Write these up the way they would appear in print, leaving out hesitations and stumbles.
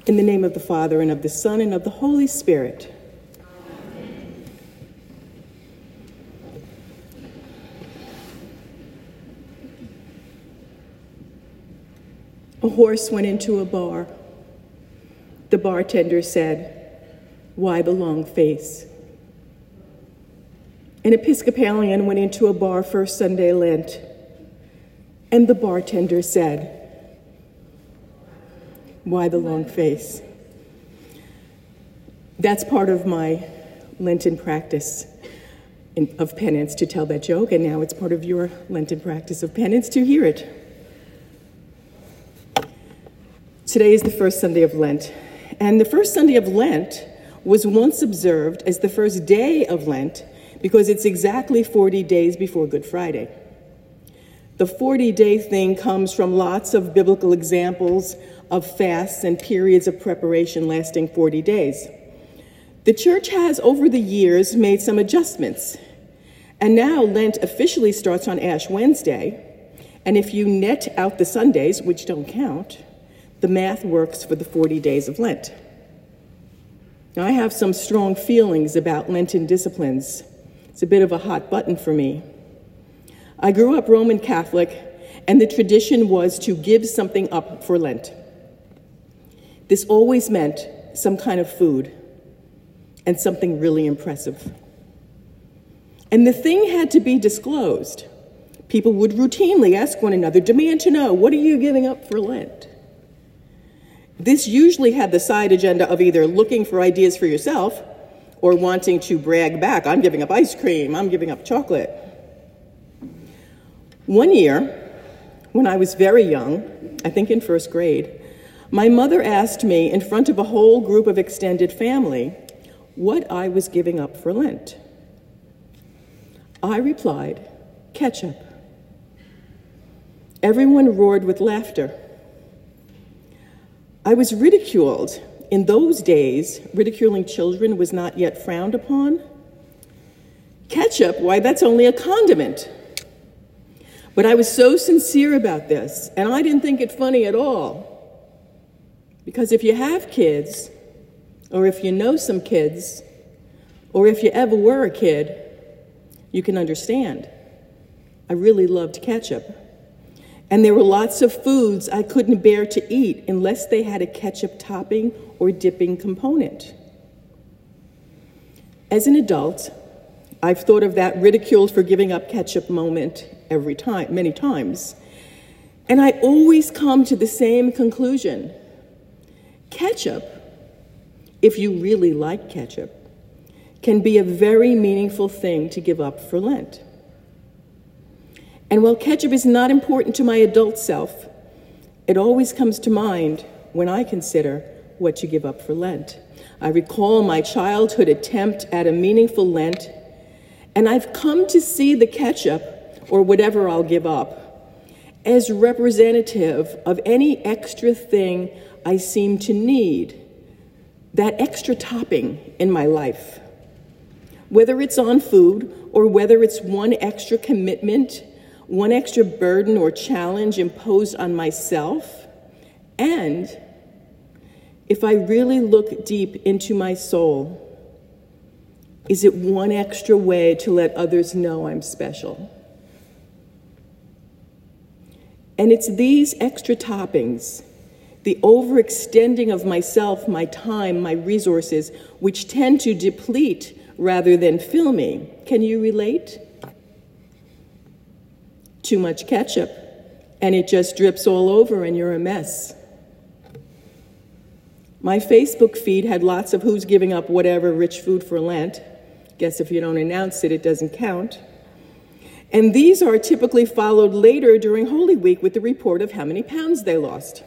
In the name of the Father, and of the Son, and of the Holy Spirit. A horse went into a bar. The bartender said, "Why the long face?" An Episcopalian went into a bar first Sunday Lent, and the bartender said, "Why the long face?" That's part of my Lenten practice of penance to tell that joke, and now it's part of your Lenten practice of penance to hear it. Today is the first Sunday of Lent, and the first Sunday of Lent was once observed as the first day of Lent because it's exactly 40 days before Good Friday. The 40-day thing comes from lots of biblical examples of fasts and periods of preparation lasting 40 days. The church has, over the years, made some adjustments, and now Lent officially starts on Ash Wednesday, and if you net out the Sundays, which don't count, the math works for the 40 days of Lent. Now, I have some strong feelings about Lenten disciplines. It's a bit of a hot button for me. I grew up Roman Catholic, and the tradition was to give something up for Lent. This always meant some kind of food and something really impressive. And the thing had to be disclosed. People would routinely ask one another, demand to know, what are you giving up for Lent? This usually had the side agenda of either looking for ideas for yourself or wanting to brag back, I'm giving up ice cream, I'm giving up chocolate. One year, when I was very young, I think in first grade, my mother asked me in front of a whole group of extended family what I was giving up for Lent. I replied, ketchup. Everyone roared with laughter. I was ridiculed. In those days, ridiculing children was not yet frowned upon. Ketchup, why, that's only a condiment. But I was so sincere about this, and I didn't think it funny at all. Because if you have kids, or if you know some kids, or if you ever were a kid, you can understand. I really loved ketchup. And there were lots of foods I couldn't bear to eat unless they had a ketchup topping or dipping component. As an adult, I've thought of that ridiculed for giving up ketchup moment many times. And I always come to the same conclusion. Ketchup, if you really like ketchup, can be a very meaningful thing to give up for Lent. And while ketchup is not important to my adult self, it always comes to mind when I consider what to give up for Lent. I recall my childhood attempt at a meaningful Lent, and I've come to see the ketchup, or whatever I'll give up, as representative of any extra thing I seem to need, that extra topping in my life. Whether it's on food, or whether it's one extra commitment, one extra burden or challenge imposed on myself, and if I really look deep into my soul, is it one extra way to let others know I'm special? And it's these extra toppings, the overextending of myself, my time, my resources, which tend to deplete rather than fill me. Can you relate? Too much ketchup, and it just drips all over and you're a mess. My Facebook feed had lots of who's giving up whatever rich food for Lent. Guess if you don't announce it, it doesn't count. And these are typically followed later during Holy Week with the report of how many pounds they lost.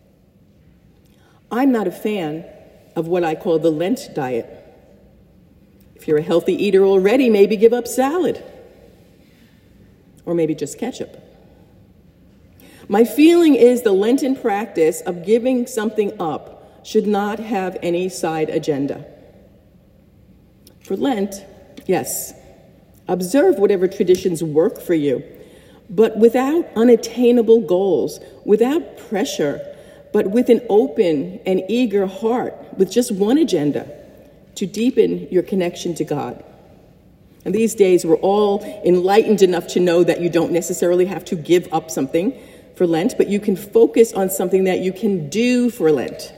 I'm not a fan of what I call the Lent diet. If you're a healthy eater already, maybe give up salad. Or maybe just ketchup. My feeling is the Lenten practice of giving something up should not have any side agenda. For Lent, yes, observe whatever traditions work for you, but without unattainable goals, without pressure, but with an open and eager heart, with just one agenda, to deepen your connection to God. And these days, we're all enlightened enough to know that you don't necessarily have to give up something for Lent, but you can focus on something that you can do for Lent.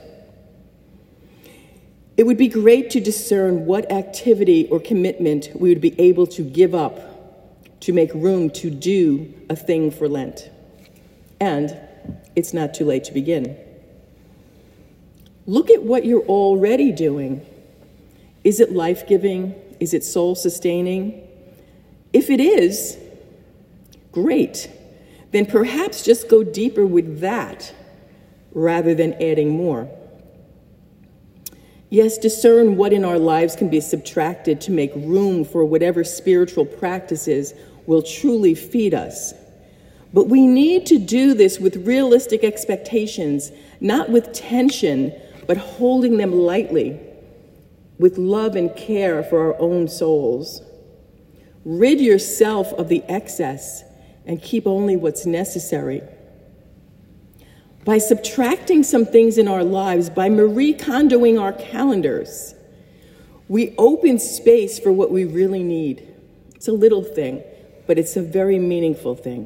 It would be great to discern what activity or commitment we would be able to give up to make room to do a thing for Lent. And it's not too late to begin. Look at what you're already doing. Is it life-giving? Is it soul-sustaining? If it is, great. Then perhaps just go deeper with that rather than adding more. Yes, discern what in our lives can be subtracted to make room for whatever spiritual practices will truly feed us. But we need to do this with realistic expectations, not with tension, but holding them lightly, with love and care for our own souls. Rid yourself of the excess and keep only what's necessary. By subtracting some things in our lives, by Marie Kondoing our calendars, we open space for what we really need. It's a little thing, but it's a very meaningful thing.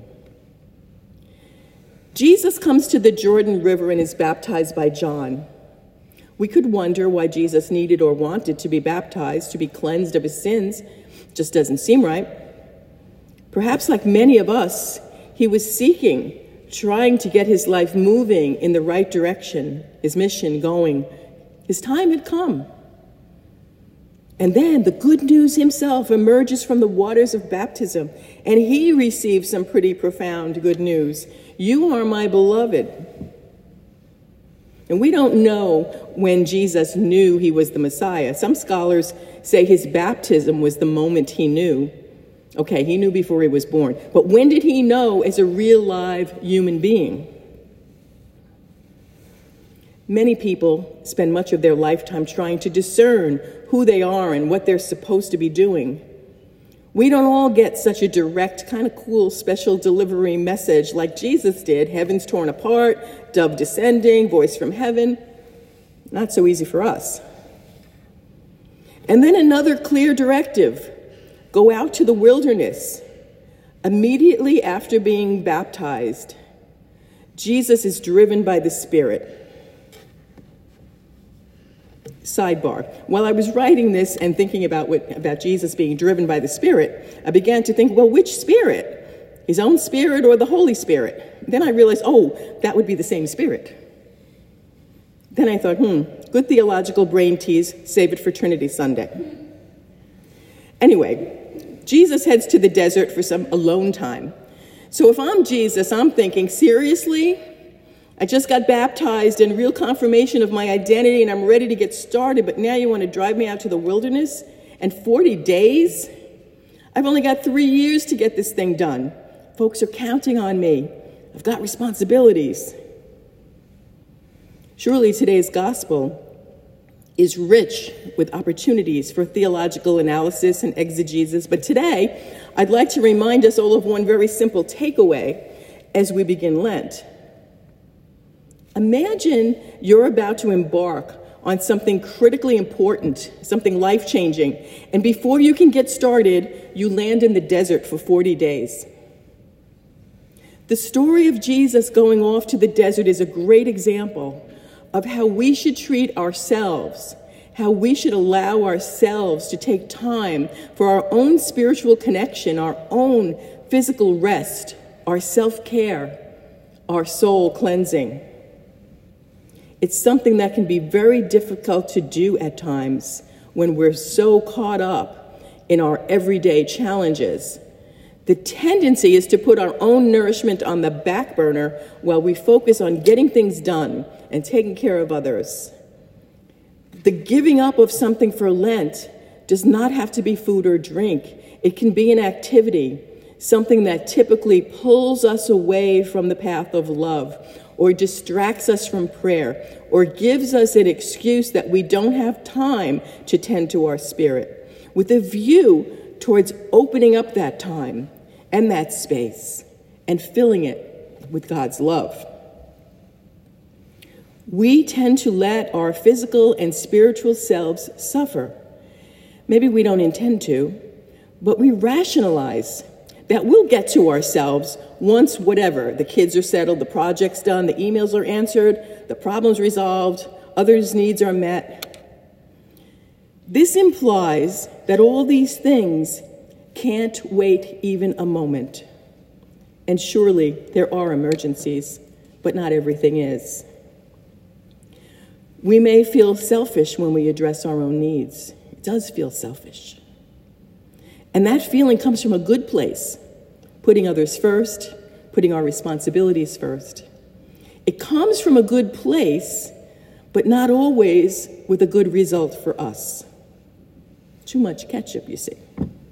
Jesus comes to the Jordan River and is baptized by John. We could wonder why Jesus needed or wanted to be baptized, to be cleansed of his sins. Just doesn't seem right. Perhaps like many of us, he was seeking, trying to get his life moving in the right direction, his mission going. His time had come. And then the good news himself emerges from the waters of baptism, and he receives some pretty profound good news. You are my beloved. And we don't know when Jesus knew he was the Messiah. Some scholars say his baptism was the moment he knew. Okay, he knew before he was born. But when did he know as a real live human being? Many people spend much of their lifetime trying to discern who they are and what they're supposed to be doing. We don't all get such a direct, kind of cool, special delivery message like Jesus did. Heaven's torn apart, dove descending, voice from heaven. Not so easy for us. And then another clear directive. Go out to the wilderness. Immediately after being baptized, Jesus is driven by the Spirit. Sidebar. While I was writing this and thinking about Jesus being driven by the Spirit, I began to think, well, which Spirit? His own Spirit or the Holy Spirit? Then I realized, that would be the same Spirit. Then I thought, good theological brain tease, save it for Trinity Sunday. Anyway, Jesus heads to the desert for some alone time. So if I'm Jesus, I'm thinking, seriously? I just got baptized in real confirmation of my identity and I'm ready to get started, but now you want to drive me out to the wilderness? And 40 days? I've only got 3 years to get this thing done. Folks are counting on me. I've got responsibilities. Surely today's gospel is rich with opportunities for theological analysis and exegesis, but today I'd like to remind us all of one very simple takeaway as we begin Lent. Imagine you're about to embark on something critically important, something life-changing, and before you can get started, you land in the desert for 40 days. The story of Jesus going off to the desert is a great example of how we should treat ourselves, how we should allow ourselves to take time for our own spiritual connection, our own physical rest, our self-care, our soul cleansing. It's something that can be very difficult to do at times when we're so caught up in our everyday challenges. The tendency is to put our own nourishment on the back burner while we focus on getting things done and taking care of others. The giving up of something for Lent does not have to be food or drink. It can be an activity, something that typically pulls us away from the path of love, or distracts us from prayer, or gives us an excuse that we don't have time to tend to our spirit, with a view towards opening up that time and that space and filling it with God's love. We tend to let our physical and spiritual selves suffer. Maybe we don't intend to, but we rationalize that we'll get to ourselves once whatever. The kids are settled, the project's done, the emails are answered, the problem's resolved, others' needs are met. This implies that all these things can't wait even a moment. And surely there are emergencies, but not everything is. We may feel selfish when we address our own needs. It does feel selfish. And that feeling comes from a good place, putting others first, putting our responsibilities first. It comes from a good place, but not always with a good result for us. Too much ketchup, you see.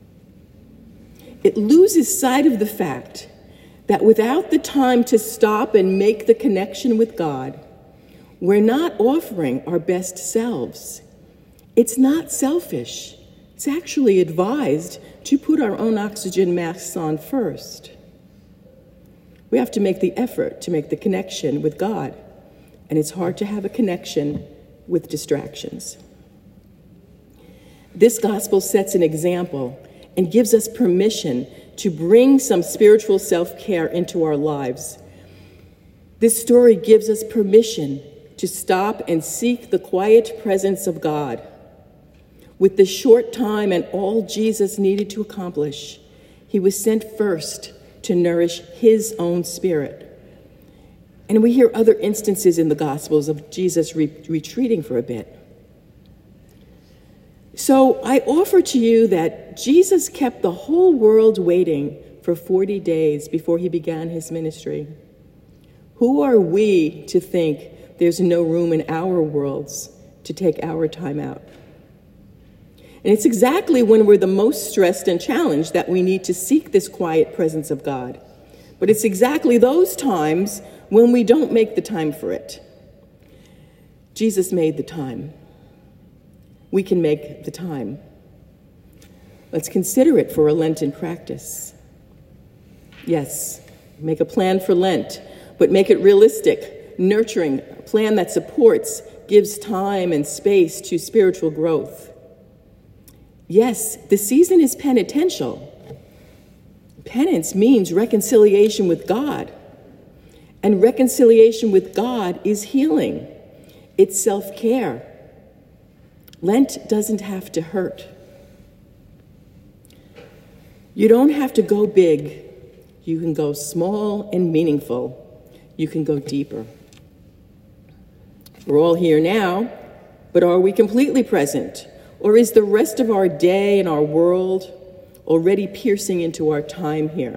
It loses sight of the fact that without the time to stop and make the connection with God, we're not offering our best selves. It's not selfish. It's actually advised to put our own oxygen masks on first. We have to make the effort to make the connection with God, and it's hard to have a connection with distractions. This gospel sets an example and gives us permission to bring some spiritual self-care into our lives. This story gives us permission to stop and seek the quiet presence of God. With the short time and all Jesus needed to accomplish, he was sent first to nourish his own spirit. And we hear other instances in the Gospels of Jesus retreating for a bit. So I offer to you that Jesus kept the whole world waiting for 40 days before he began his ministry. Who are we to think there's no room in our worlds to take our time out? And it's exactly when we're the most stressed and challenged that we need to seek this quiet presence of God. But it's exactly those times when we don't make the time for it. Jesus made the time. We can make the time. Let's consider it for a Lenten practice. Yes, make a plan for Lent, but make it realistic, nurturing, a plan that supports, gives time and space to spiritual growth. Yes, the season is penitential. Penance means reconciliation with God. And reconciliation with God is healing. It's self-care. Lent doesn't have to hurt. You don't have to go big. You can go small and meaningful. You can go deeper. We're all here now, but are we completely present? Or is the rest of our day and our world already piercing into our time here?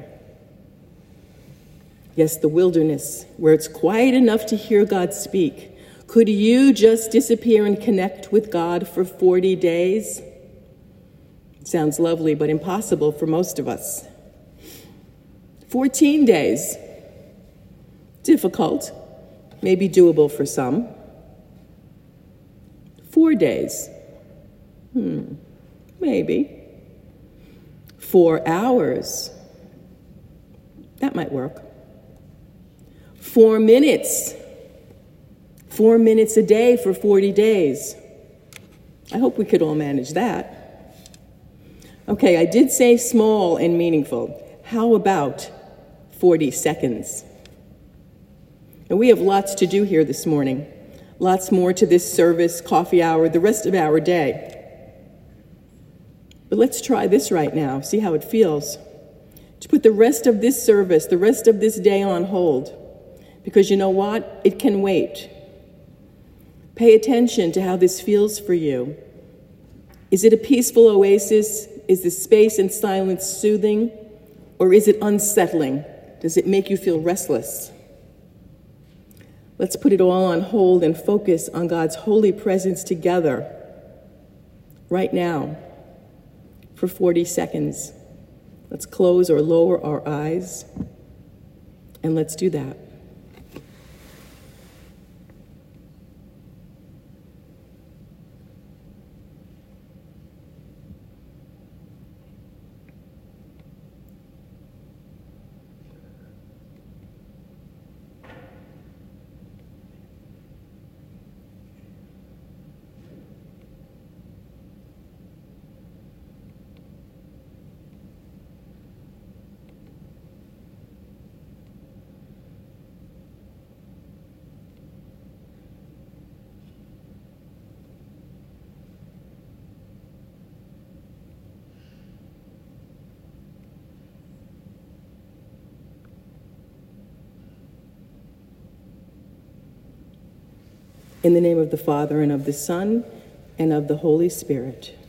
Yes, the wilderness, where it's quiet enough to hear God speak. Could you just disappear and connect with God for 40 days? It sounds lovely, but impossible for most of us. 14 days. Difficult, maybe doable for some. 4 days. Maybe. 4 hours. That might work. 4 minutes. 4 minutes a day for 40 days. I hope we could all manage that. Okay, I did say small and meaningful. How about 40 seconds? And we have lots to do here this morning. Lots more to this service, coffee hour, the rest of our day. But let's try this right now, see how it feels. To put the rest of this service, the rest of this day on hold. Because you know what? It can wait. Pay attention to how this feels for you. Is it a peaceful oasis? Is the space and silence soothing? Or is it unsettling? Does it make you feel restless? Let's put it all on hold and focus on God's holy presence together right now for 40 seconds. Let's close or lower our eyes, and let's do that. In the name of the Father, and of the Son, and of the Holy Spirit.